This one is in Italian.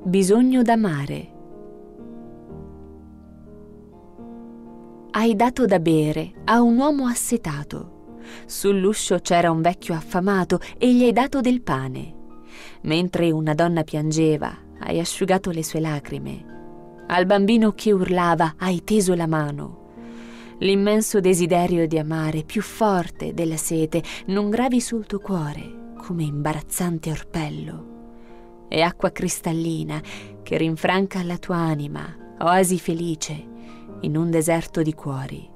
Bisogno d'amare. Hai dato da bere a un uomo assetato. Sull'uscio c'era un vecchio affamato e gli hai dato del pane. Mentre una donna piangeva, hai asciugato le sue lacrime. Al bambino che urlava hai teso la mano. L'immenso desiderio di amare, più forte della sete, non gravi sul tuo cuore come imbarazzante orpello. È acqua cristallina che rinfranca la tua anima, oasi felice in un deserto di cuori.